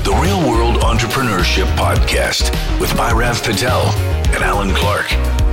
The Real World Entrepreneurship Podcast with Bhairav Patel and Alan Clark.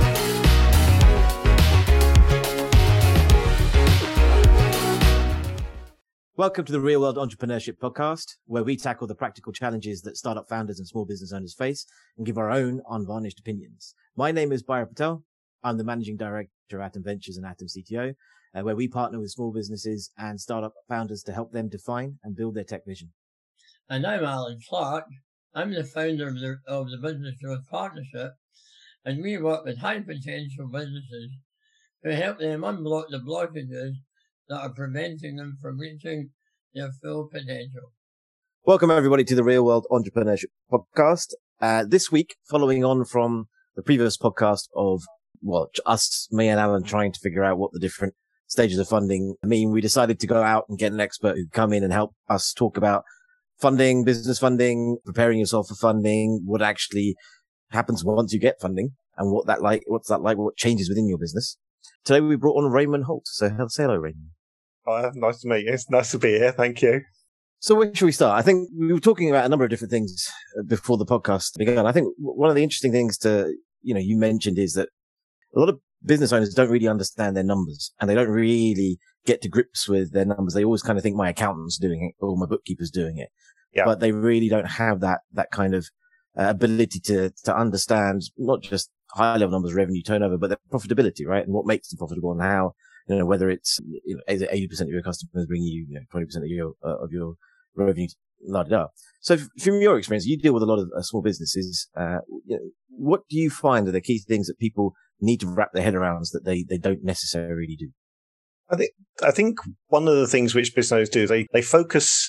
Welcome to the Real World Entrepreneurship Podcast, where we tackle the practical challenges that startup founders and small business owners face and give our own unvarnished opinions. My name is Bhairav Patel. I'm the Managing Director of Atom Ventures and Atom CTO, where we partner with small businesses and startup founders to help them define and build their tech vision. And I'm Alan Clark. I'm the founder of the Business Growth Partnership, and we work with high potential businesses to help them unblock the blockages that are preventing them from reaching their full potential. Welcome everybody to the Real World Entrepreneurship Podcast. This week, following on from the previous podcast of, me and Alan trying to figure out what the different stages of funding mean, we decided to go out and get an expert who could come in and help us talk about funding, business funding, preparing yourself for funding, what actually happens once you get funding, and what's that like, what changes within your business. Today we brought on Raymond Holt. So say hello, Raymond. Hi, nice to meet you. It's nice to be here. Thank you. So where should we start? I think we were talking about a number of different things before the podcast began. I think one of the interesting things you mentioned is that a lot of business owners don't really understand their numbers, and they don't really get to grips with their numbers. They always kind of think my accountant's doing it or my bookkeeper's doing it. Yeah. But they really don't have that kind of ability to understand not just high level numbers, revenue, turnover, but their profitability, right? And what makes them profitable and how, whether it's, 80% of your customers bring you, 20% of your revenue, So from your experience, you deal with a lot of small businesses. What do you find are the key things that people need to wrap their head around that they don't necessarily do? I think one of the things which business owners do is they focus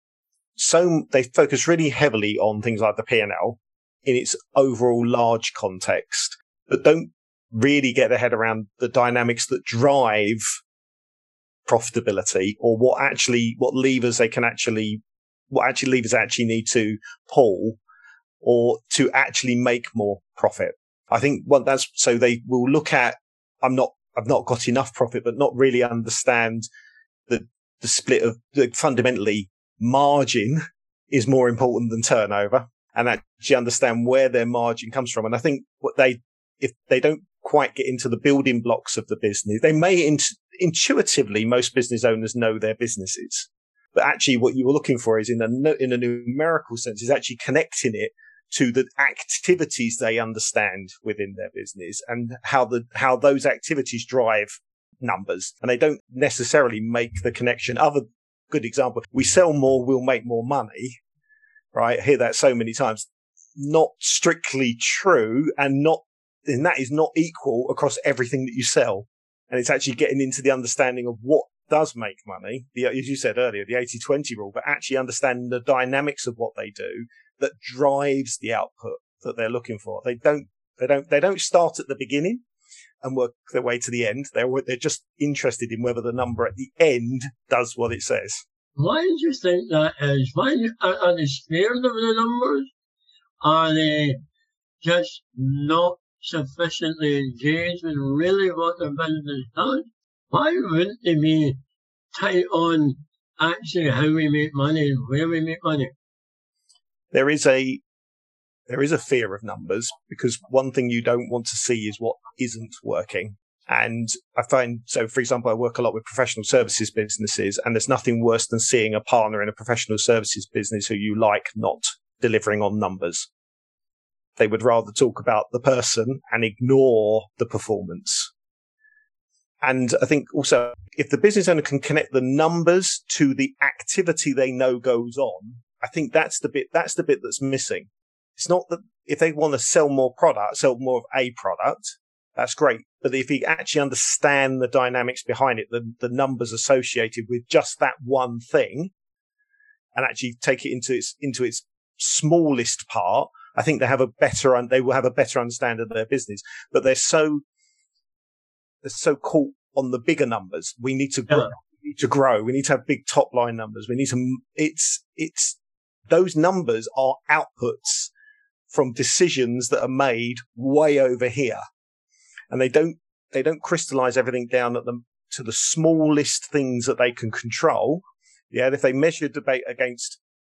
really heavily on things like the P&L in its overall large context, but don't really get their head around the dynamics that drive profitability, or what levers they actually need to pull or to actually make more profit. I think so they will look at, I've not got enough profit, but not really understand the split of fundamentally margin is more important than turnover, and actually understand where their margin comes from. And I think if they don't quite get into the building blocks of the business, they may intuitively, most business owners know their businesses, but actually what you were looking for is in a numerical sense is actually connecting it to the activities they understand within their business and how those activities drive numbers. And they don't necessarily make the connection. Other good example, we sell more, we'll make more money, right? I hear that so many times. Not strictly true, and that is not equal across everything that you sell. And it's actually getting into the understanding of what does make money, as you said earlier, the 80-20 rule, but actually understanding the dynamics of what they do that drives the output that they're looking for. They don't start at the beginning and work their way to the end. They're just interested in whether the number at the end does what it says. Why do you think that is? Why are they scared of the numbers? Are they just not sufficiently engaged in really what their business does? Why wouldn't they be tight on actually how we make money and where we make money? There is a fear of numbers, because one thing you don't want to see is what isn't working. And I find, so for example, I work a lot with professional services businesses, and there's nothing worse than seeing a partner in a professional services business who you like not delivering on numbers. They would rather talk about the person and ignore the performance. And I think also, if the business owner can connect the numbers to the activity they know goes on, I think that's the bit that's missing. It's not that if they want to sell more of a product, that's great. But if you actually understand the dynamics behind it, the numbers associated with just that one thing, and actually take it into its smallest part, I think they will have a better understanding of their business. But they're so caught on the bigger numbers. We need to grow. We need to grow. We need to have big top line numbers. We need to. It's those numbers are outputs from decisions that are made way over here, and they don't crystallize everything down to the smallest things that they can control. Yeah, if they measure debate against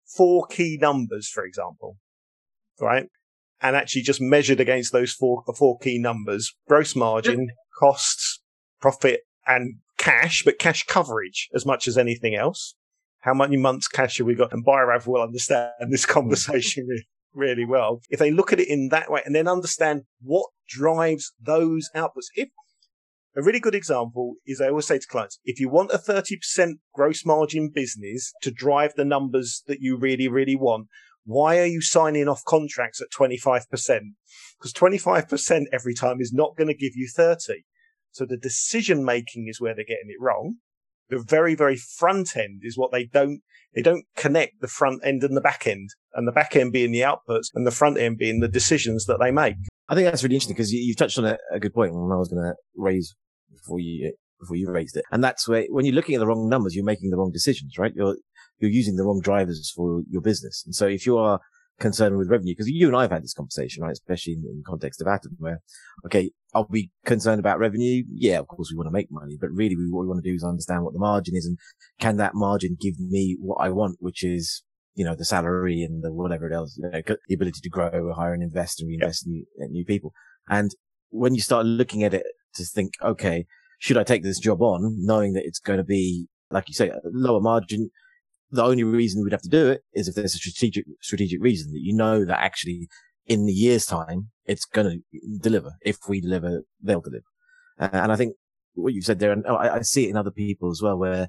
4 key numbers, for example, right? And actually just measured against those four key numbers, gross margin, costs, profit, and cash, but cash coverage as much as anything else. How many months cash have we got? And Bhairav will understand this conversation really well. If they look at it in that way and then understand what drives those outputs. If a really good example is, I always say to clients, if you want a 30% gross margin business to drive the numbers that you really, really want, why are you signing off contracts at 25%? Because 25% every time is not going to give you 30. So the decision making is where they're getting it wrong. The very, very front end is what they don't connect the front end and the back end, and the back end being the outputs and the front end being the decisions that they make. I think that's really interesting because you've touched on a good point, and I was going to raise before you raised it. And that's where, when you're looking at the wrong numbers, you're making the wrong decisions, right? You're using the wrong drivers for your business. And so if you are concerned with revenue, because you and I have had this conversation, right? Especially in the context of Atom, where, okay, are we concerned about revenue? Yeah, of course we want to make money, but really what we want to do is understand what the margin is, and can that margin give me what I want, which is, the salary and the whatever else, the ability to grow, hire and invest and reinvest in new people. And when you start looking at it to think, okay, should I take this job on, knowing that it's going to be, like you say, a lower margin? The only reason we'd have to do it is if there's a strategic reason that that actually in the year's time, it's going to deliver. If we deliver, they'll deliver. And I think what you've said there, and I see it in other people as well, where,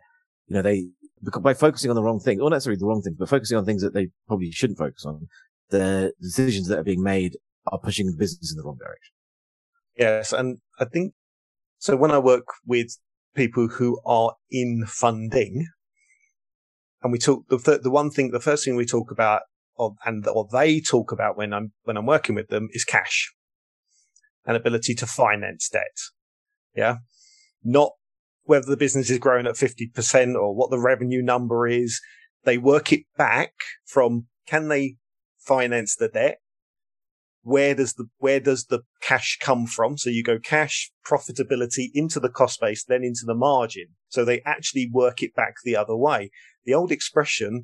by focusing on the wrong thing, or not necessarily the wrong thing, but focusing on things that they probably shouldn't focus on, the decisions that are being made are pushing the business in the wrong direction. Yes. And I think, so when I work with people who are in funding, and we talk, the first thing we talk about, or they talk about when I'm working with them, is cash and ability to finance debt. Yeah. Not whether the business is growing at 50% or what the revenue number is. They work it back from, can they finance the debt? Where does the cash come from? So you go cash, profitability into the cost base, then into the margin. So they actually work it back the other way. The old expression,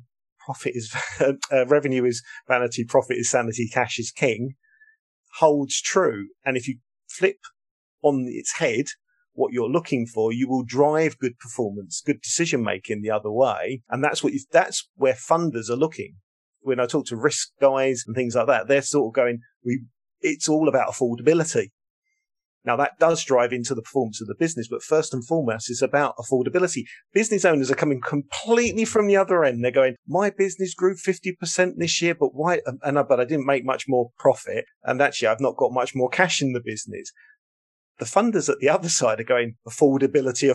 revenue is vanity, profit is sanity, cash is king, holds true. And if you flip on its head what you're looking for, you will drive good performance, good decision making the other way. And that's where funders are looking. When I talk to risk guys and things like that, they're sort of going, it's all about affordability. Now that does drive into the performance of the business, but first and foremost, it's about affordability. Business owners are coming completely from the other end. They're going, my business grew 50% this year, but why? But I didn't make much more profit. And actually, I've not got much more cash in the business. The funders at the other side are going, affordability,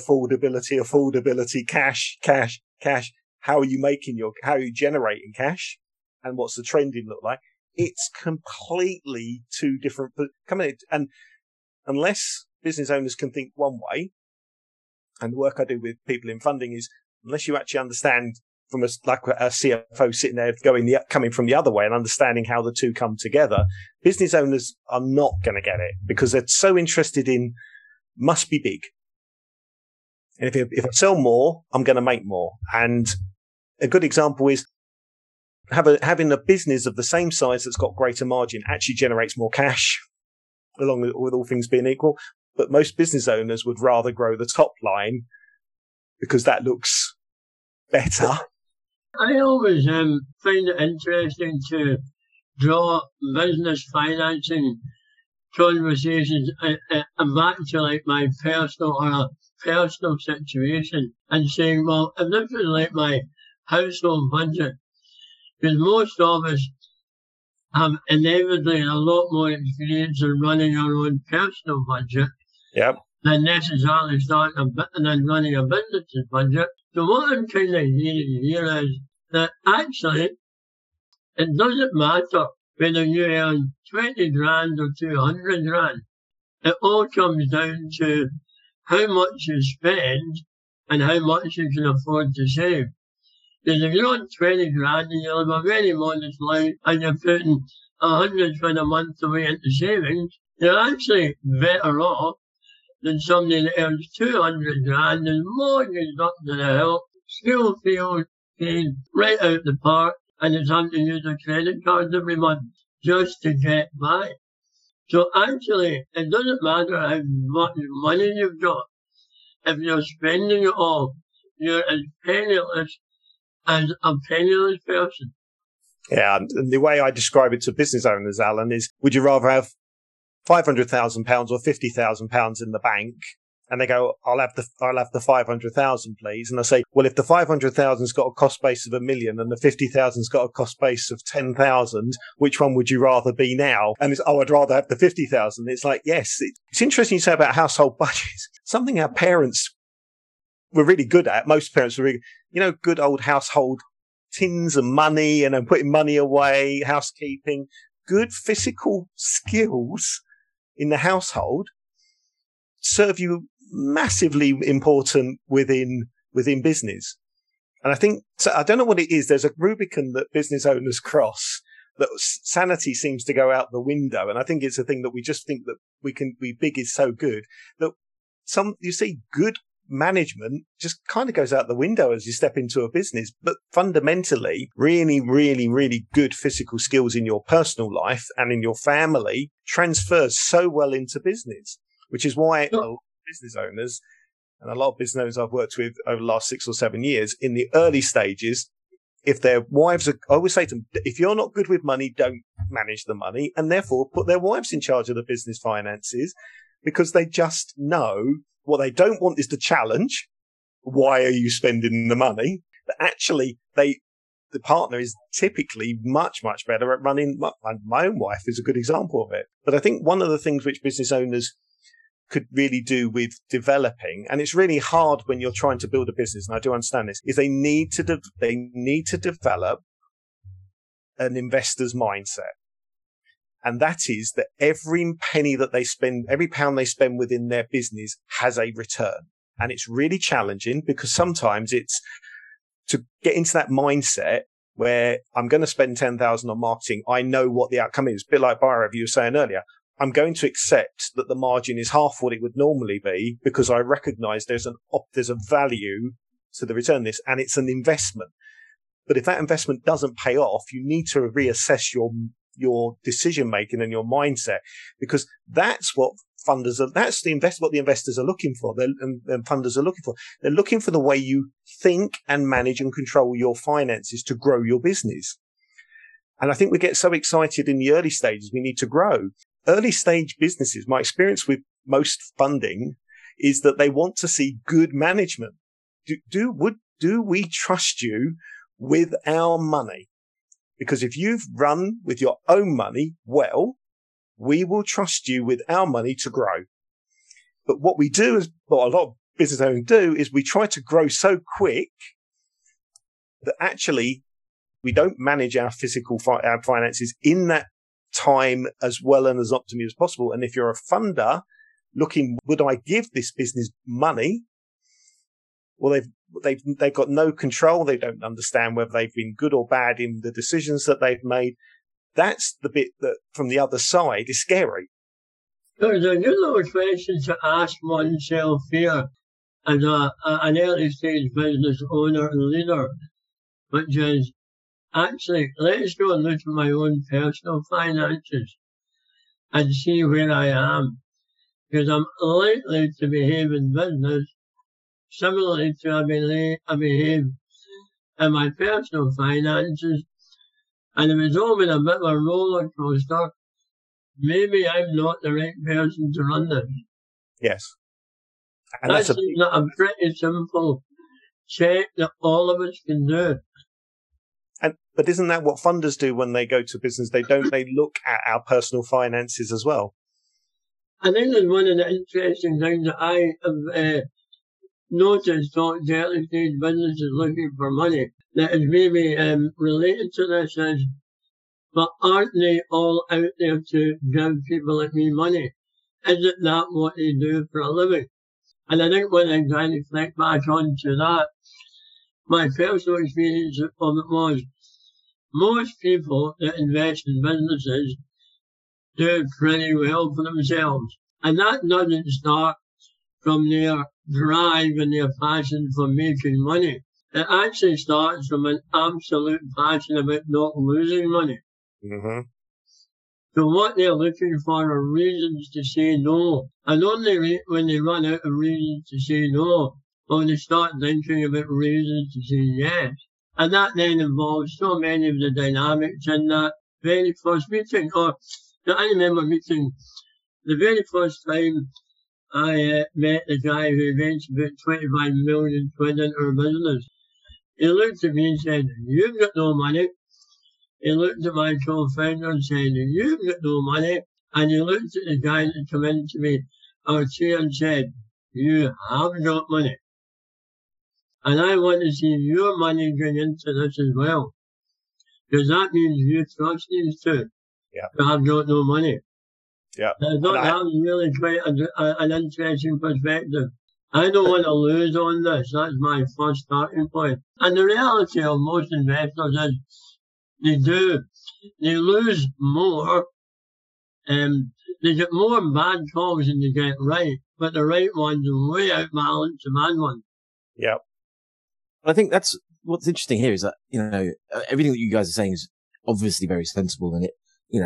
cash. How are you generating cash? And what's the trending look like? It's completely two different, and unless business owners can think one way, and the work I do with people in funding is, unless you actually understand from a CFO sitting there coming from the other way and understanding how the two come together, business owners are not going to get it because they're so interested in must be big. And if I sell more, I'm going to make more. And a good example is having a business of the same size that's got greater margin actually generates more cash, along with all things being equal. But most business owners would rather grow the top line because that looks better. I always find it interesting to draw business financing conversations back to like my personal situation and saying, well, if this was like my household budget, because most of us have inevitably a lot more experience in running our own personal budget than necessarily than running a business's budget. So what I'm kind of hearing here is that actually it doesn't matter whether you earn 20 grand or 200 grand. It all comes down to how much you spend and how much you can afford to save. Because if you're on 20 grand and you live a very modest life and you're putting 100 quid a month away into savings, you're actually better off than somebody that earns 200 grand and mortgaged up to the hill, school fees paid right out the park, and it's having to use a credit card every month just to get by. So actually, it doesn't matter how much money you've got. If you're spending it all, you're as penniless as a penniless person. Yeah, and the way I describe it to business owners, Alan, is would you rather have £500,000 or £50,000 in the bank? And they go, I'll have the 500,000, please. And I say, well, if the 500,000's got a cost base of $1 million and the 50,000's got a cost base of 10,000, which one would you rather be now? And it's, I'd rather have the 50,000. It's like, yes, it's interesting you say about household budgets. Something our parents were really good at. Most parents were really, good old household tins of money and putting money away, housekeeping, good physical skills in the household serve you massively important within business. And I think, so I don't know what it is. There's a Rubicon that business owners cross that sanity seems to go out the window. And I think it's a thing that we just think that we can be big is so good that you see good management just kind of goes out the window as you step into a business. But fundamentally, really, really, really good physical skills in your personal life and in your family transfers so well into business, which is why a lot of business owners and a lot of business owners I've worked with over the last 6 or 7 years in the early stages, if their wives are, I always say to them, if you're not good with money, don't manage the money, and therefore put their wives in charge of the business finances, because they just know what they don't want is the challenge. Why are you spending the money? But actually, the partner is typically much, much better at running. My own wife is a good example of it. But I think one of the things which business owners could really do with developing, and it's really hard when you're trying to build a business, and I do understand this, is they need to develop an investor's mindset. And that is that every penny that they spend, every pound they spend within their business has a return. And it's really challenging because sometimes it's to get into that mindset where I'm going to spend 10,000 on marketing. I know what the outcome is. A bit like Bhairav, you were saying earlier. I'm going to accept that the margin is half what it would normally be because I recognize there's a value to the return of this, and it's an investment. But if that investment doesn't pay off, you need to reassess your decision making and your mindset, because that's what funders are. That's what the investors are looking for. And funders are looking for. They're looking for the way you think and manage and control your finances to grow your business. And I think we get so excited in the early stages. We need to grow. Early stage businesses, my experience with most funding is that they want to see good management. Do we trust you with our money? Because if you've run with your own money well, we will trust you with our money to grow. But what we do is, what a lot of business owners do, is we try to grow so quick that actually we don't manage our our finances in that time as well and as optimally as possible. And if you're a funder looking, would I give this business money? Well, they've got no control. They don't understand whether they've been good or bad in the decisions that they've made. That's the bit that from the other side is scary. There's a good little question to ask oneself here as an early stage business owner and leader, which is, actually, let's go and look at my own personal finances and see where I am, because I'm likely to behave in business similarly to I behave in my personal finances. And if it's all been a bit of a roller coaster, maybe I'm not the right person to run this. Yes. And that's a pretty simple check that all of us can do. But isn't that what funders do when they go to business? They look at our personal finances as well. I think that's one of the interesting things that I have noticed talking to early stage businesses looking for money that is maybe related to this is, but aren't they all out there to give people like me money? Isn't that what they do for a living? And I think when I try to reflect back onto that, my personal experience of it was, most people that invest in businesses do pretty well for themselves. And that doesn't start from their drive and their passion for making money. It actually starts from an absolute passion about not losing money. Mm-hmm. So what they're looking for are reasons to say no. And only when they run out of reasons to say no, or they start thinking about reasons to say yes. And that then involves so many of the dynamics in that very first meeting. Or I remember meeting the very first time I met the guy who eventually put 25 million quid into our business. He looked at me and said, "You've got no money." He looked at my co-founder and said, "You've got no money." And he looked at the guy that came into me, our chair, and said, "You have got money. And I want to see your money going into this as well. Because that means you trust these two. Yeah. To have got no money." Yeah. I thought that was really quite an interesting perspective. I don't want to lose on this. That's my first starting point. And the reality of most investors is they lose more, they get more bad calls than they get right, but the right ones way outbalance the bad ones. Yeah. I think that's what's interesting here is that, everything that you guys are saying is obviously very sensible, and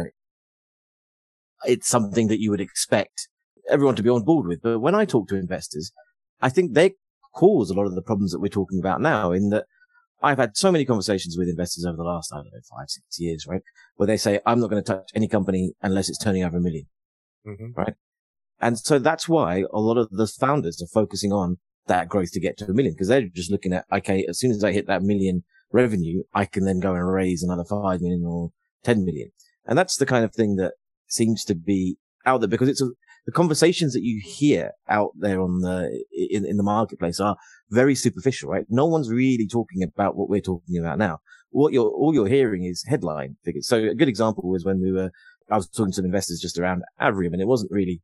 it's something that you would expect everyone to be on board with. But when I talk to investors, I think they cause a lot of the problems that we're talking about now, in that I've had so many conversations with investors over the last, 5-6 years, right? Where they say, "I'm not going to touch any company unless it's turning over $1 million. Mm-hmm. Right? And so that's why a lot of the founders are focusing on that growth to get to $1 million, because they're just looking at, okay, as soon as I hit that $1 million revenue, I can then go and raise another 5 million or 10 million. And that's the kind of thing that seems to be out there, because the conversations that you hear out there in the marketplace are very superficial, right? No one's really talking about what we're talking about now. All you're hearing is headline figures. So a good example was when I was talking to some investors just around Avrium, and it wasn't really,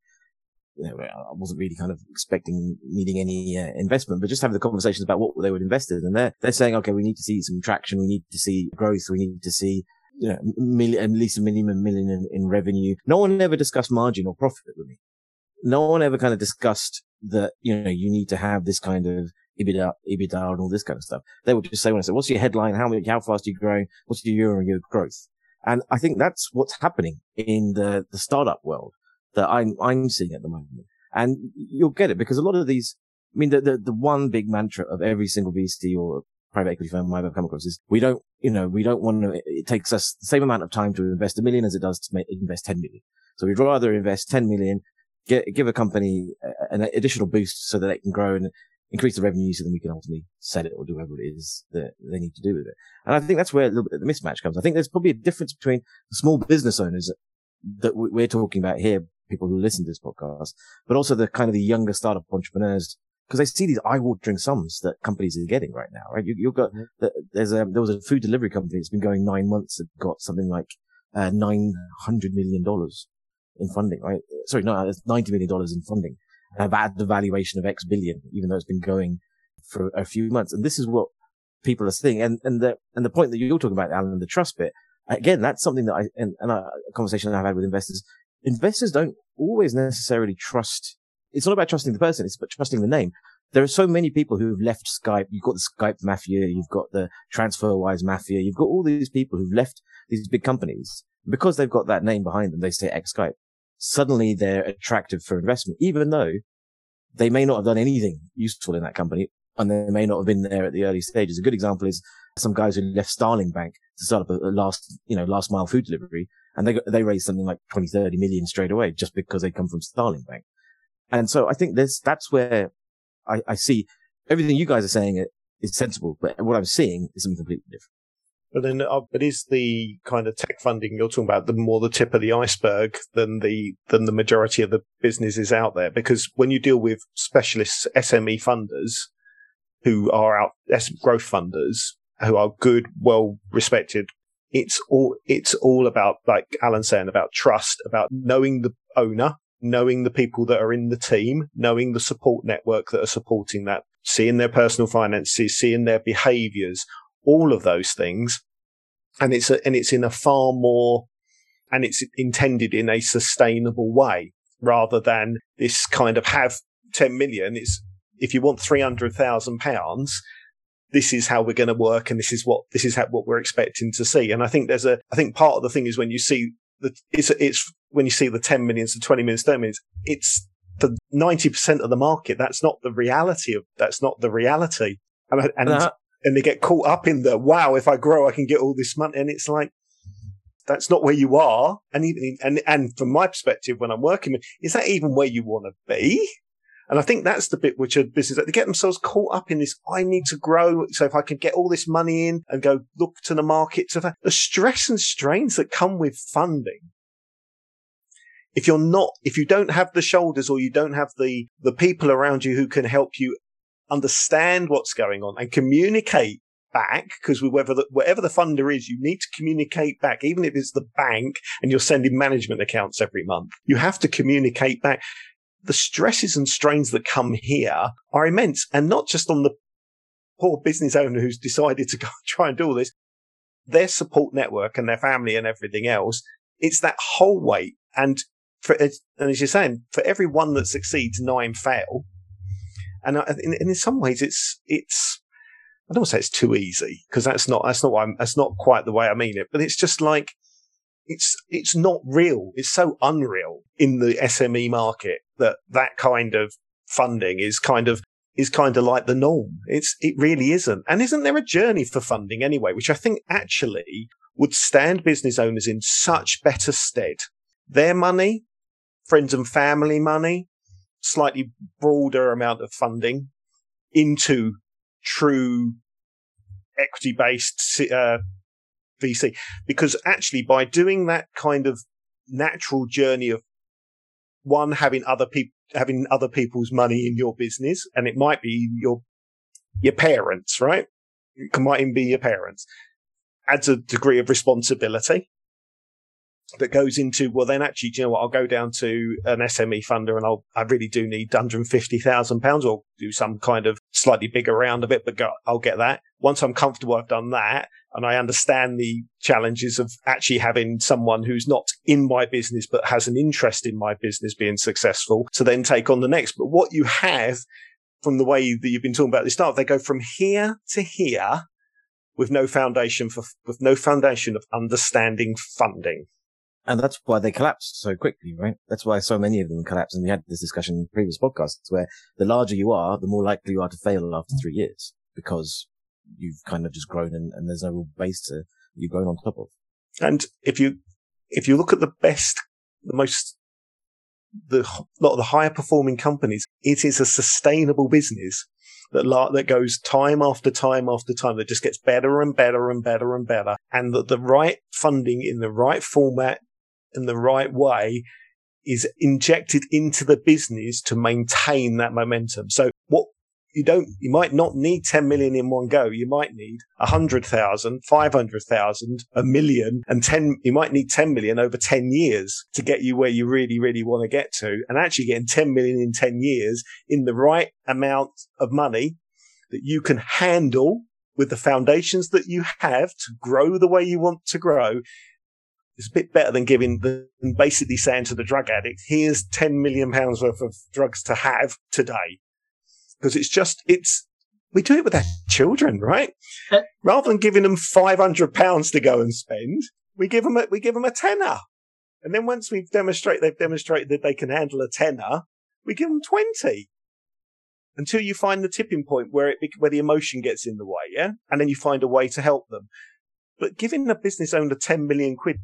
I wasn't really kind of needing any investment, but just having the conversations about what they would invest in. And they're saying, okay, we need to see some traction. We need to see growth. We need to see, at least a minimum $1 million in revenue. No one ever discussed margin or profit with me. No one ever kind of discussed that, you need to have this kind of EBITDA and all this kind of stuff. They would just say, when I said, "What's your headline? How fast are you growing? What's your year-on-year growth?" And I think that's what's happening in the startup world that I'm seeing at the moment. And you'll get it, because a lot of these, the one big mantra of every single VC or private equity firm I've ever come across is we don't want to, it takes us the same amount of time to invest $1 million as it does to invest 10 million. So we'd rather invest 10 million, give a company an additional boost so that they can grow and increase the revenue, so then we can ultimately sell it or do whatever it is that they need to do with it. And I think that's where a little bit of the mismatch comes. I think there's probably a difference between the small business owners that we're talking about here, people who listen to this podcast, but also the kind of the younger startup entrepreneurs, because they see these eye-watering sums that companies are getting right now, right? You've got, there was a food delivery company that's been going 9 months that got something like $900 million in funding, right? Sorry, no, it's $90 million in funding. And have had the valuation of X billion, even though it's been going for a few months. And this is what people are seeing. And the point that you're talking about, Alan, the trust bit, again, that's something that a conversation I've had with investors. Investors don't always necessarily trust. It's not about trusting the person, it's about trusting the name. There are so many people who have left Skype. You've got the Skype mafia. You've got the TransferWise mafia. You've got all these people who've left these big companies because they've got that name behind them. They say ex-Skype. Suddenly they're attractive for investment, even though they may not have done anything useful in that company, and they may not have been there at the early stages. A good example is some guys who left Starling Bank to start up a last mile food delivery, and they raised something like 20-30 million straight away just because they come from Starling Bank. And so I think that's where I see everything you guys are saying is sensible, but what I'm seeing is something completely different. But then, but is the kind of tech funding you're talking about the tip of the iceberg than the majority of the businesses out there? Because when you deal with specialist SME funders who are growth funders who are good, well respected, it's all about, like Alan's saying, about trust, about knowing the owner, knowing the people that are in the team, knowing the support network that are supporting that, seeing their personal finances, seeing their behaviours. All of those things, and it's in a far more, and it's intended in a sustainable way rather than this kind of have 10 million. It's if you want £300,000, this is how we're going to work, and this is what we're expecting to see. And I think I think part of the thing is when you see it's when you see the 10 millions, the 20 millions, 30 millions, it's for 90% of the market. That's not the reality. And they get caught up in the, wow, if I grow, I can get all this money. And it's like, that's not where you are. And from my perspective, when I'm working, is that even where you want to be? And I think that's the bit which a business, they get themselves caught up in this, I need to grow. So if I can get all this money in and go look to the market, the stress and strains that come with funding. If you don't have the shoulders, or you don't have the people around you who can help you understand what's going on and communicate back, because whatever the funder is, you need to communicate back, even if it's the bank and you're sending management accounts every month. You have to communicate back. The stresses and strains that come here are immense, and not just on the poor business owner who's decided to go try and do all this, their support network and their family and everything else. It's that whole weight. And as you're saying, for every one that succeeds, 9 fail. And in some ways, it's I don't want to say it's too easy, because that's not quite the way I mean it. But it's just like it's not real. It's so unreal in the SME market that kind of funding is kind of like the norm. It really isn't. And isn't there a journey for funding anyway, which I think actually would stand business owners in such better stead? Their money, friends and family money, slightly broader amount of funding into true equity-based VC. Because actually, by doing that kind of natural journey of one, having other people's money in your business, and it might be your parents, right? It might even be your parents, adds a degree of responsibility that goes into, well, then actually, do you know what? I'll go down to an SME funder and I really do need £150,000, or do some kind of slightly bigger round of it, but I'll get that. Once I'm comfortable, I've done that, and I understand the challenges of actually having someone who's not in my business but has an interest in my business being successful, to then take on the next. But what you have, from the way that you've been talking about at the start, they go from here to here with no foundation of understanding funding. And that's why they collapsed so quickly, right? That's why so many of them collapsed. And we had this discussion in previous podcasts, where the larger you are, the more likely you are to fail after 3 years, because you've kind of just grown and there's no real base you've grown on top of. And if you look at a lot of the higher performing companies, it is a sustainable business that goes time after time after time, that just gets better and better and better and better. And that the right funding in the right format, in the right way, is injected into the business to maintain that momentum. So you might not need 10 million in one go. You might need 100,000, 500,000, 1 million, and you might need 10 million over 10 years to get you where you really, really want to get to. And actually getting 10 million in 10 years in the right amount of money that you can handle with the foundations that you have to grow the way you want to grow, is a bit better than basically saying to the drug addict, here's £10 million worth of drugs to have today. Because we do it with our children, right? Rather than giving them £500 to go and spend, we give them a tenner. And then once they've demonstrated that they can handle a tenner, we give them 20. Until you find the tipping point where the emotion gets in the way, yeah? And then you find a way to help them. But giving a business owner 10 million quid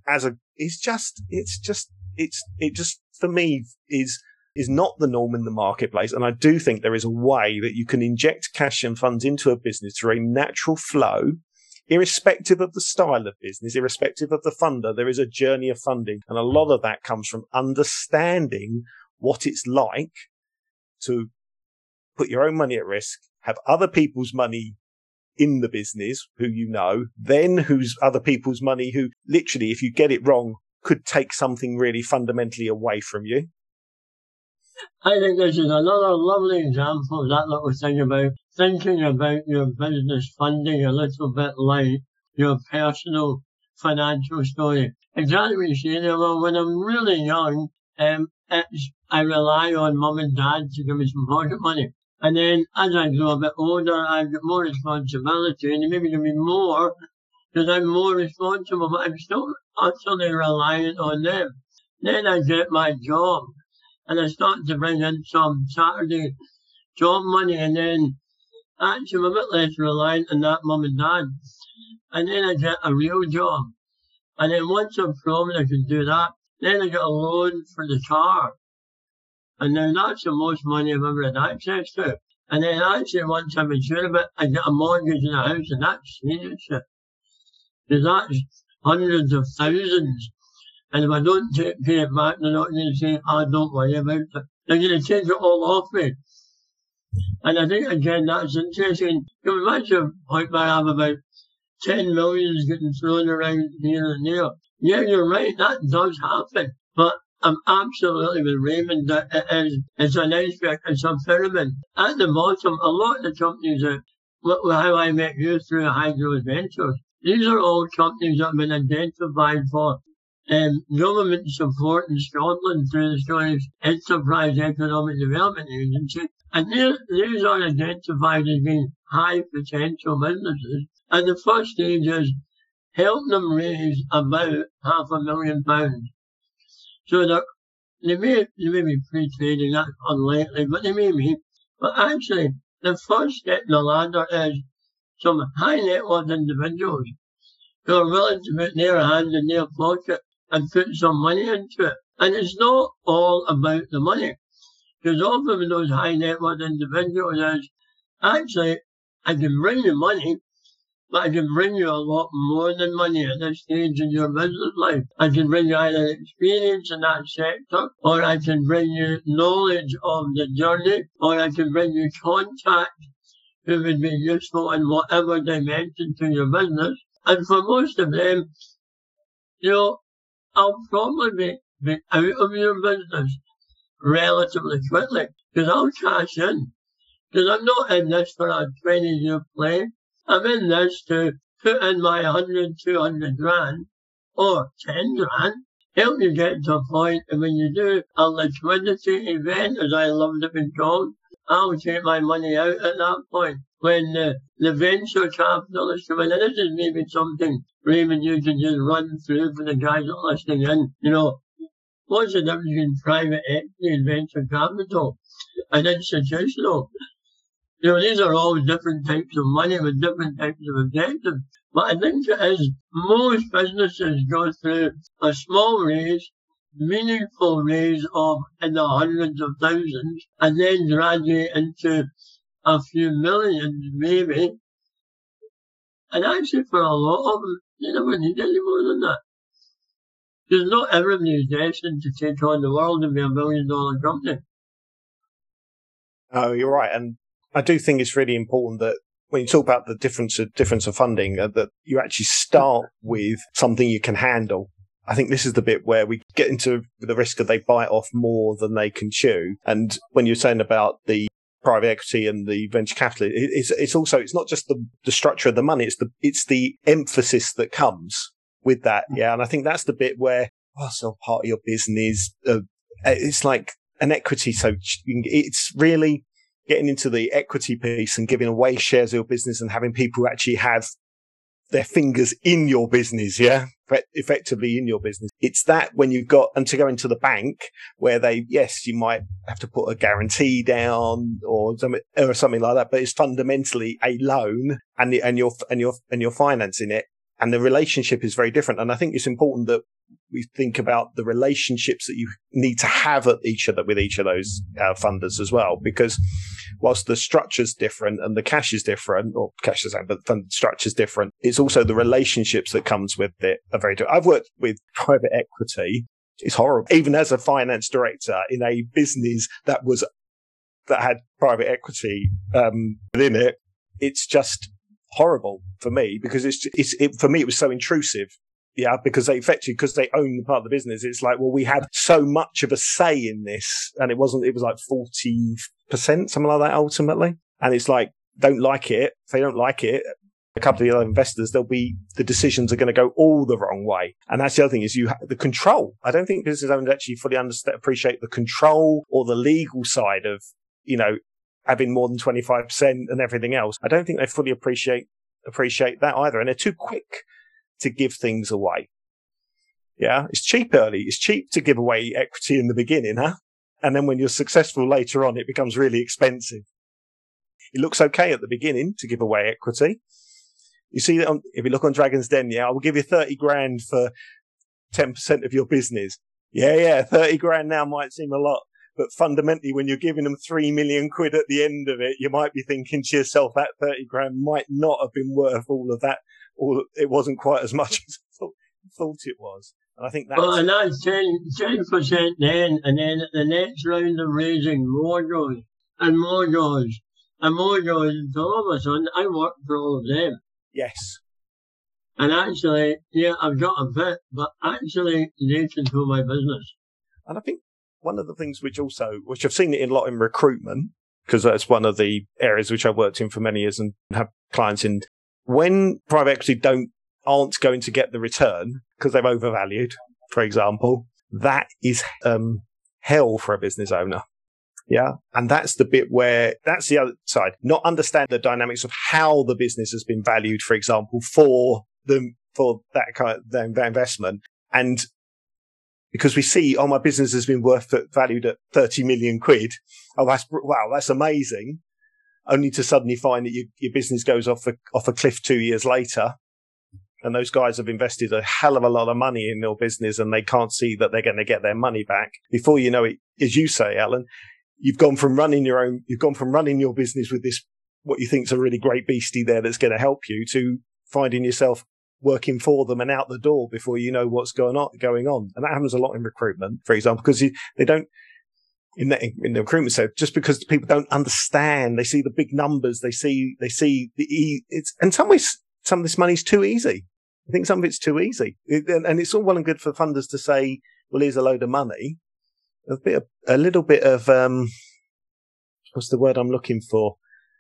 for me is not the norm in the marketplace. And I do think there is a way that you can inject cash and funds into a business through a natural flow, irrespective of the style of business, irrespective of the funder. There is a journey of funding. And a lot of that comes from understanding what it's like to put your own money at risk, have other people's money in the business who you know, then who's other people's money who literally, if you get it wrong, could take something really fundamentally away from you. I think this is another lovely example of that little thing about thinking about your business funding a little bit like your personal financial story. Exactly what you say there. Well, when I'm really young, I rely on mum and dad to give me some pocket money. And then as I grow a bit older, I've got more responsibility, and maybe there'll be more because I'm more responsible, but I'm still utterly reliant on them. Then I get my job, and I start to bring in some Saturday job money, and then actually I'm a bit less reliant on that mum and dad. And then I get a real job. And then once I'm proven I can do that, then I get a loan for the car. And then that's the most money I've ever had access to. And then actually once I'm insured of it, I get a mortgage in a house, and that's serious. Because that's hundreds of thousands. And if I don't pay it back, they're not going to say, don't worry about it. They're going to take it all off me. And I think, again, that's interesting. You can imagine like I have about 10 million getting thrown around here and there. Yeah, you're right, that does happen. But I'm absolutely with Raymond that it's an iceberg, it's a pyramid. At the bottom, a lot of the companies how I met you through High Growth Ventures, these are all companies that have been identified for government support in Scotland through the Scottish Enterprise Economic Development Agency. And these are identified as being high potential businesses. And the first stage is help them raise about £500,000. So they may be pre-trading, that's unlikely, but they may be. But actually, the first step in the ladder is some high net worth individuals who are willing to put their hand in their pocket and put some money into it. And it's not all about the money. Because often with those high net worth individuals is, actually, I can bring you money, but I can bring you a lot more than money at this stage in your business life. I can bring you either experience in that sector, or I can bring you knowledge of the journey, or I can bring you contacts who would be useful in whatever dimension to your business. And for most of them, I'll probably be out of your business relatively quickly, because I'll cash in. Because I'm not in this for a 20-year play. I'm in this to put in my 100, 200 grand, or 10 grand, help you get to a point, and when you do a liquidity event, as I love to be called, I'll take my money out at that point. When the venture capitalists come in, and this is maybe something, Raymond, you can just run through for the guys that are listening in, what's the difference between private equity and venture capital and institutional? These are all different types of money with different types of objectives. But I think it is most businesses go through a small raise, meaningful raise of in the hundreds of thousands, and then graduate into a few millions maybe. And actually for a lot of them, they never need any more than that. Because not everybody is destined to take on the world and be $1 billion company. Oh, you're right. And I do think it's really important that when you talk about the difference of funding, that you actually start with something you can handle. I think this is the bit where we get into the risk that they bite off more than they can chew. And when you're saying about the private equity and the venture capital, it's also, it's not just the structure of the money, it's the emphasis that comes with that. Yeah. And I think that's the bit where, sell part of your business. It's like an equity. So it's really getting into the equity piece and giving away shares of your business and having people who actually have their fingers in your business. Yeah. Effectively in your business. It's that when you've got, and to go into the bank where you might have to put a guarantee down or something like that, but it's fundamentally a loan and you're financing it. And the relationship is very different. And I think it's important that we think about the relationships that you need to have with each of those funders as well, because whilst the structure's different and the cash is different, or cash is the same, but the structure's different, it's also the relationships that comes with it are very different. I've worked with private equity. It's horrible. Even as a finance director in a business that had private equity within it, it's just horrible for me because for me it was so intrusive. Yeah, because they own part of the business. It's like, well, we have so much of a say in this, and it was like 40%, something like that ultimately. And it's like, don't like it. If they don't like it, a couple of the other investors, the decisions are going to go all the wrong way. And that's the other thing is you have the control. I don't think business owners actually fully appreciate the control or the legal side of, having more than 25% and everything else. I don't think they fully appreciate that either. And they're too quick to give things away. Yeah. It's cheap early. It's cheap to give away equity in the beginning, huh? And then when you're successful later on, it becomes really expensive. It looks okay at the beginning to give away equity. You see that if you look on Dragon's Den, I will give you 30 grand for 10% of your business. Yeah, 30 grand now might seem a lot, but fundamentally, when you're giving them 3 million quid at the end of it, you might be thinking to yourself, that 30 grand might not have been worth all of that, or it wasn't quite as much as I thought it was. And I think that's... Well, and that's 10% then, and then at the next round of raising, more goes, and more goes, and more goes, until all of a sudden, I work for all of them. Yes. And actually, I've got a bit, but actually, they control my business. And I think one of the things which I've seen it a lot in recruitment, because that's one of the areas which I've worked in for many years and have clients in, when private equity aren't going to get the return because they've overvalued, for example, that is hell for a business owner. Yeah. And that's the bit where that's the other side, not understand the dynamics of how the business has been valued, for example, for that kind of that investment. And because we see, my business has been valued at 30 million quid. Oh, that's amazing. Only to suddenly find that your business goes off a cliff 2 years later. And those guys have invested a hell of a lot of money in your business and they can't see that they're going to get their money back. Before you know it, as you say, Alan, you've gone from running your business with this, what you think is a really great beastie there that's going to help you, to finding yourself working for them and out the door before you know what's going on. And that happens a lot in recruitment, for example, because they don't, in the recruitment sector, just because people don't understand, they see the big numbers, they see and some ways, some of this money's too easy. I think some of it's too easy. And it's all well and good for funders to say, well, here's a load of money. A little bit of, what's the word I'm looking for?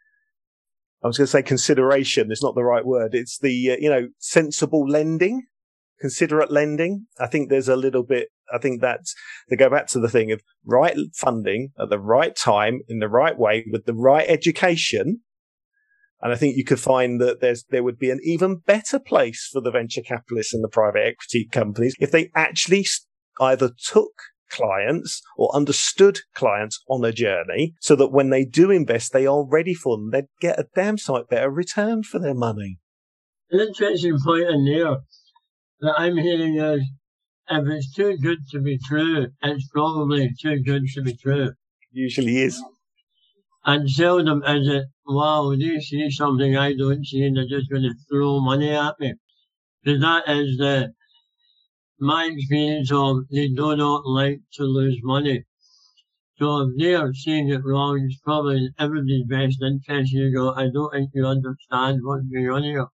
I was going to say consideration. It's not the right word. It's the, sensible lending, considerate lending. I think there's a little bit, I think that's, they go back to the thing of right funding at the right time, in the right way, with the right education. And I think you could find that there would be an even better place for the venture capitalists and the private equity companies if they actually either took clients or understood clients on a journey, so that when they do invest, they are ready for them. They'd get a damn sight better return for their money. An interesting point in there that I'm hearing is, if it's too good to be true, it's probably too good to be true. Usually is. And seldom is it, wow, they see something I don't see and they're just going to throw money at me. Because that is my experience of they do not like to lose money. So if they are seeing it wrong, it's probably in everybody's best interest. You go, I don't think you understand what's going on here.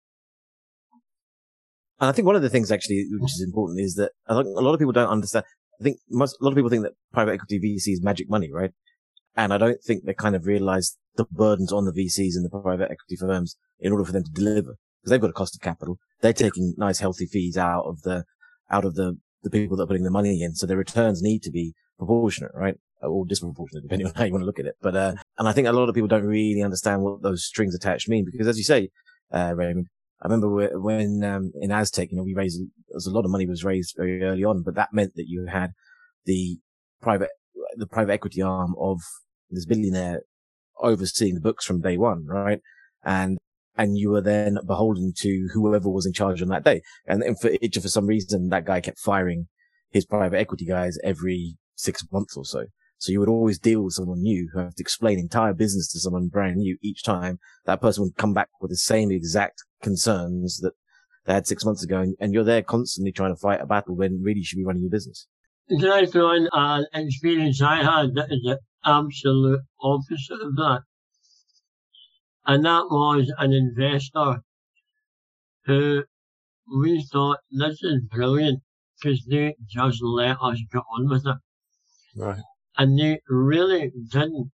And I think one of the things actually which is important is that I think a lot of people don't understand. I think a lot of people think that private equity VC is magic money, right? And I don't think they kind of realize the burdens on the VCs and the private equity firms in order for them to deliver, because they've got a cost of capital. They're taking nice healthy fees out of the people that are putting the money in. So their returns need to be proportionate, right? Or disproportionate, depending on how you want to look at it. But, and I think a lot of people don't really understand what those strings attached mean, because as you say, Raymond, I remember when, in Aztec, we raised, a lot of money was raised very early on, but that meant that you had the private equity arm of this billionaire overseeing the books from day one, right? And you were then beholden to whoever was in charge on that day. And for some reason, that guy kept firing his private equity guys every 6 months or so. So you would always deal with someone new who have to explain entire business to someone brand new each time. That person would come back with the same exact concerns that they had 6 months ago. And you're there constantly trying to fight a battle when really you should be running your business. Can I throw in an experience I had that is the absolute opposite of that? And that was an investor who we thought, this is brilliant, because they just let us get on with it. Right. And they really didn't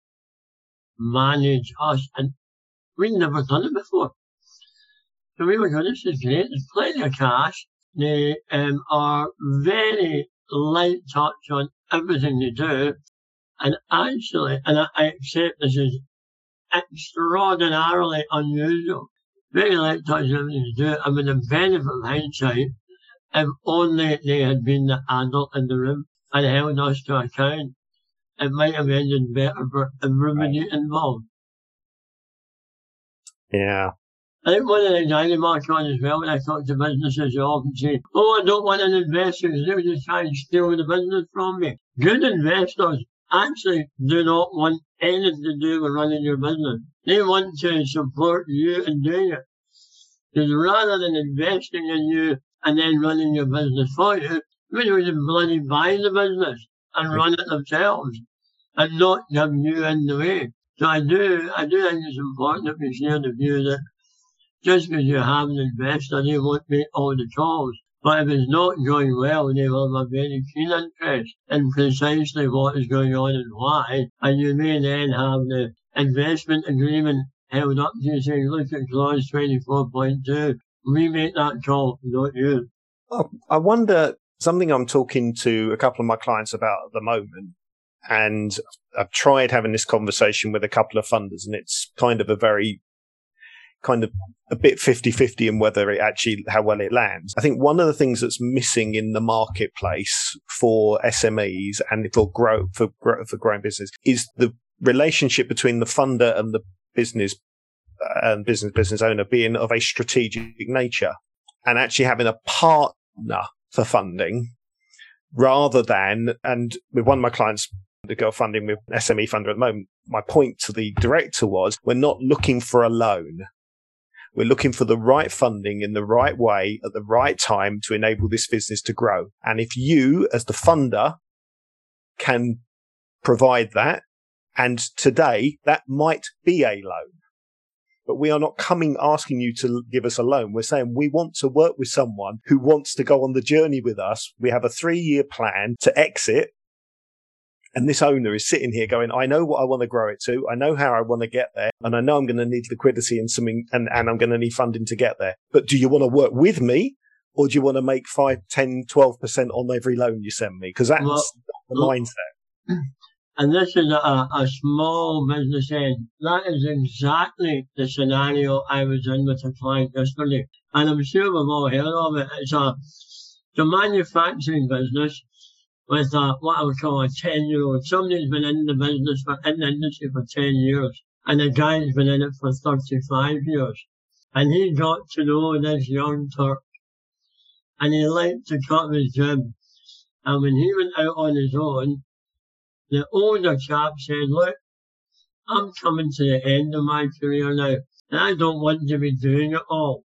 manage us, and we'd never done it before. So we were going, this is great, there's plenty of cash. They are very light touch on everything they do. And actually, and I accept this is extraordinarily unusual. Very light touch everything to do it. And with the benefit of hindsight, if only they had been the adult in the room and held us to account, it might have ended better for everybody involved. Yeah. I think one of the things I remark on as well when I talk to businesses, they often say, "Oh, I don't want an investor because they just try and steal the business from me." Good investors actually do not want anything to do with running your business. They want to support you in doing it. Because rather than investing in you and then running your business for you, they would bloody buy the business and run it themselves and not have you in the way. So I do think it's important that we share the view that just because you have an investor, they won't make all the calls. But if it's not going well, they will have a very keen interest in precisely what is going on and why. And you may then have the investment agreement held up to you saying, look at clause 24.2. We make that call, not you. I wonder, something I'm talking to a couple of my clients about at the moment, and I've tried having this conversation with a couple of funders, and it's kind of a bit 50-50 in whether it actually, how well it lands. I think one of the things that's missing in the marketplace for SMEs and for growing business is the relationship between the funder and the business owner being of a strategic nature, and actually having a partner for funding rather than, and with one of my clients, the girl funding with SME funder at the moment, my point to the director was, we're not looking for a loan. We're looking for the right funding in the right way at the right time to enable this business to grow. And if you, as the funder, can provide that, and today that might be a loan, but we are not asking you to give us a loan. We're saying we want to work with someone who wants to go on the journey with us. We have a 3-year plan to exit. And this owner is sitting here going, I know what I want to grow it to. I know how I want to get there. And I know I'm going to need liquidity and something, and I'm going to need funding to get there. But do you want to work with me, or do you want to make 5, 10, 12% on every loan you send me? Because that's the mindset. And this is a small business end. That is exactly the scenario I was in with a client yesterday. And I'm sure we've all heard of it. It's a manufacturing business with what I would call a 10-year-old. Somebody's been in the industry for 10 years, and the guy's been in it for 35 years. And he got to know this young Turk, and he liked to cut his jib. And when he went out on his own, the older chap said, look, I'm coming to the end of my career now, and I don't want to be doing it all.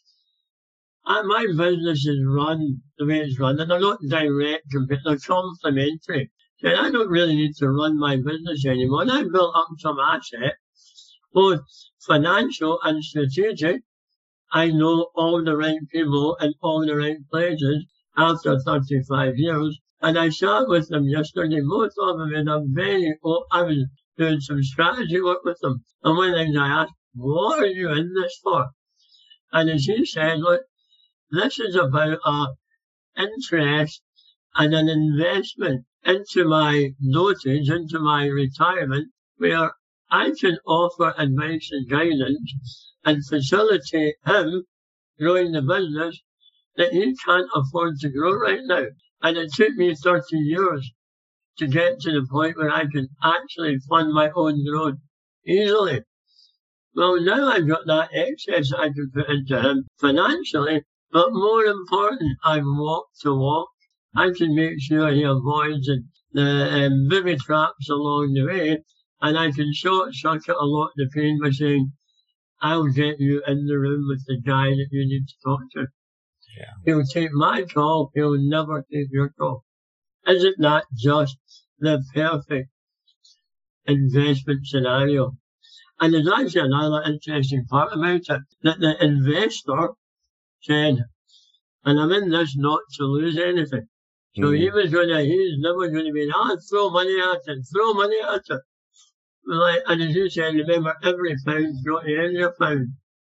My business is run the way it's run, and they're not direct, they're complementary. And I don't really need to run my business anymore. And I built up some asset, both financial and strategic. I know all the right people in all the right places after 35 years. And I sat with them yesterday, both of them in a I was doing some strategy work with them. And one of the things I asked, what are you in this for? And as he said, look, this is about interest and an investment into my dotage, into my retirement, where I can offer advice and guidance and facilitate him growing the business that he can't afford to grow right now. And it took me 30 years to get to the point where I can actually fund my own growth easily. Well, now I've got that excess I can put into him financially, but more important, I walk to walk. I can make sure he avoids the booby traps along the way, and I can short circuit a lot of the pain by saying, I'll get you in the room with the guy that you need to talk to. Yeah. He'll take my call, he'll never take your call. Isn't that just the perfect investment scenario? And there's actually another interesting part about it, that the investor said, and I'm in this not to lose anything. So he's never going to be, throw money at it. Like, and as you said, remember, every pound's got to end your pound.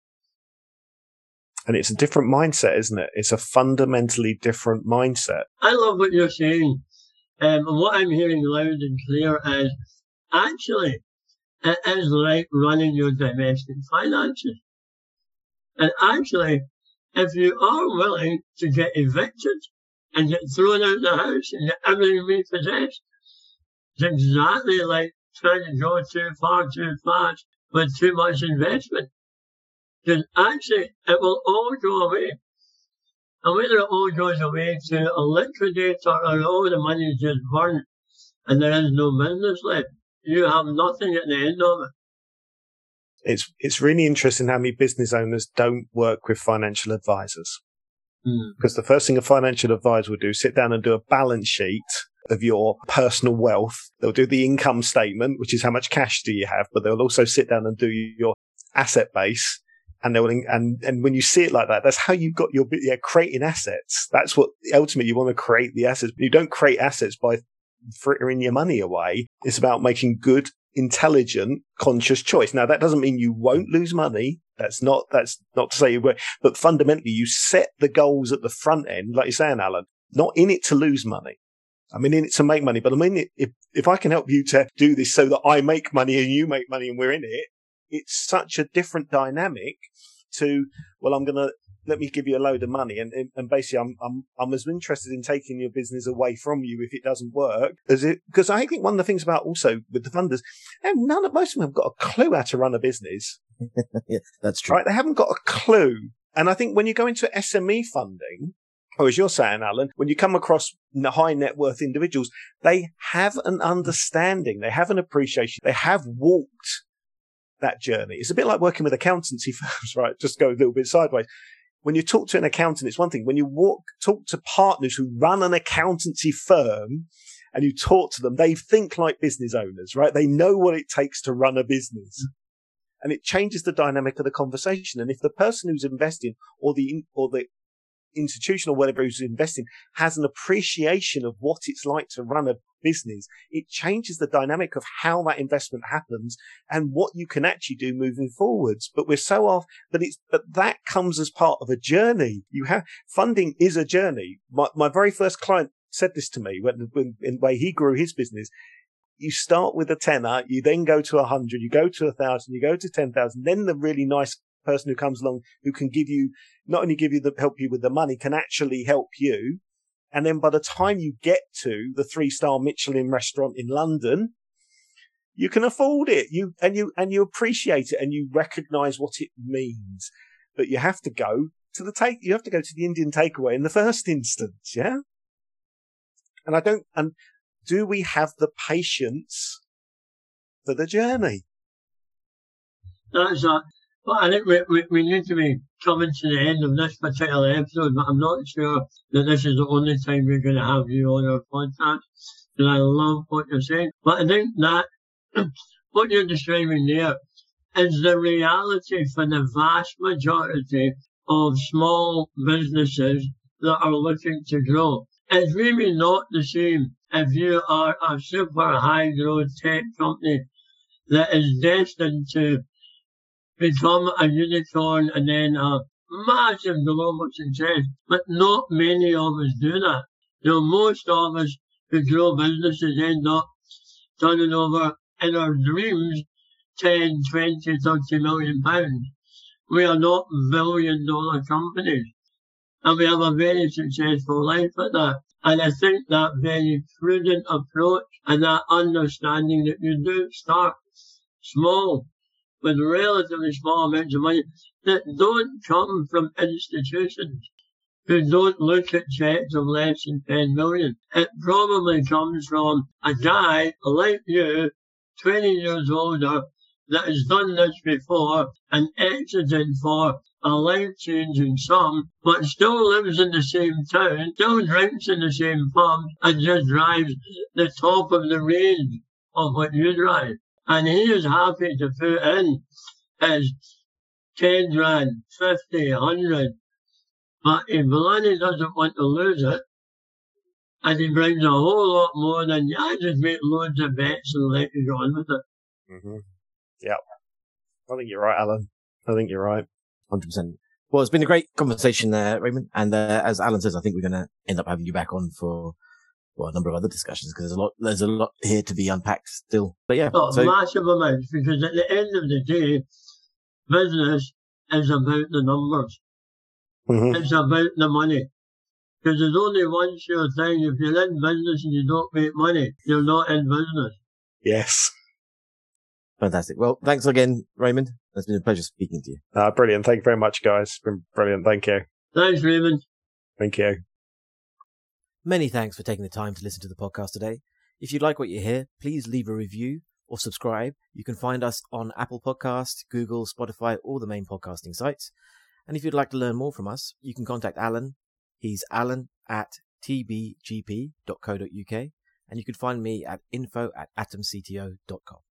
And it's a different mindset, isn't it? It's a fundamentally different mindset. I love what you're saying. And what I'm hearing loud and clear is, actually, It is like running your domestic finances. And actually, if you are willing to get evicted and get thrown out of the house and get everything repossessed, it's exactly like trying to go too far too fast with too much investment. Because actually, it will all go away. And whether it all goes away to a liquidator or all the money is just burned and there is no business left, you have nothing at the end of it. It's really interesting how many business owners don't work with financial advisors. Because the first thing a financial advisor will do is sit down and do a balance sheet of your personal wealth. They'll do the income statement, which is how much cash do you have, but they'll also sit down and do your asset base. And they will, and when you see it like that, that's how you've got your creating assets. That's what ultimately you want to create the assets. You don't create assets by frittering your money away. It's about making good, intelligent, conscious choice. Now, that doesn't mean you won't lose money. That's not to say you won't, but fundamentally you set the goals at the front end, like you're saying, Alan, not in it to lose money. I mean, in it to make money, but I mean, if I can help you to do this so that I make money and you make money and we're in it, it's such a different dynamic to, well, let me give you a load of money. And basically I'm as interested in taking your business away from you if it doesn't work because I think one of the things about also with the funders, most of them have got a clue how to run a business. Yeah, that's true. Right. They haven't got a clue. And I think when you go into SME funding, or as you're saying, Alan, when you come across high net worth individuals, they have an understanding. They have an appreciation. They have walked that journey. It's a bit like working with accountancy firms, right? Just go a little bit sideways. When you talk to an accountant, it's one thing. When you talk to partners who run an accountancy firm and you talk to them, they think like business owners, right? They know what it takes to run a business. And it changes the dynamic of the conversation. And if the person who's investing or the institution or whatever who's investing has an appreciation of what it's like to run a business, it changes the dynamic of how that investment happens and what you can actually do moving forwards. But we're so off, but that comes as part of a journey. Funding is a journey. My very first client said this to me when in the way he grew his business. You start with a tenner, you then go to 100, you go to 1,000, you go to 10,000, then the really nice person who comes along who can help you with the money can actually help you. And then by the time you get to the 3-star Michelin restaurant in London, you can afford it. You appreciate it and you recognize what it means. But you have to go to the Indian takeaway in the first instance. Yeah. And do we have the patience for the journey? That's that. Well, I think we need to be coming to the end of this particular episode, but I'm not sure that this is the only time we're going to have you on our podcast, because I love what you're saying. But I think that what you're describing there is the reality for the vast majority of small businesses that are looking to grow. It's really not the same if you are a super high growth tech company that is destined to become a unicorn and then a massive global success. But not many of us do that. Most of us who grow businesses end up turning over in our dreams 10, 20, 30 million pounds. We are not billion-dollar companies. And we have a very successful life at that. And I think that very prudent approach and that understanding that you do start small, with relatively small amounts of money that don't come from institutions who don't look at checks of less than 10 million. It probably comes from a guy like you, 20 years older, that has done this before and exited for a life-changing sum, but still lives in the same town, still drinks in the same pub, and just drives the top of the range of what you drive. And he is happy to put in his 10 grand, 50, 100, but he bloody doesn't want to lose it. And he brings a whole lot more than, I just make loads of bets and let you go on with it. Mm-hmm. Yeah. I think you're right, Alan. I think you're right. 100%. Well, it's been a great conversation there, Raymond. And as Alan says, I think we're going to end up having you back on for a number of other discussions, because there's a lot here to be unpacked still. But yeah, massive amounts, because at the end of the day, business is about the numbers. Mm-hmm. It's about the money. Because there's only one sure thing: if you're in business and you don't make money, you're not in business. Yes. Fantastic. Well, thanks again, Raymond. It's been a pleasure speaking to you. Brilliant. Thank you very much, guys. It's been brilliant. Thank you. Thanks, Raymond. Thank you. Many thanks for taking the time to listen to the podcast today. If you like what you hear, please leave a review or subscribe. You can find us on Apple Podcasts, Google, Spotify, all the main podcasting sites. And if you'd like to learn more from us, you can contact Alan. He's alan@tbgp.co.uk. And you can find me at info@atomcto.com.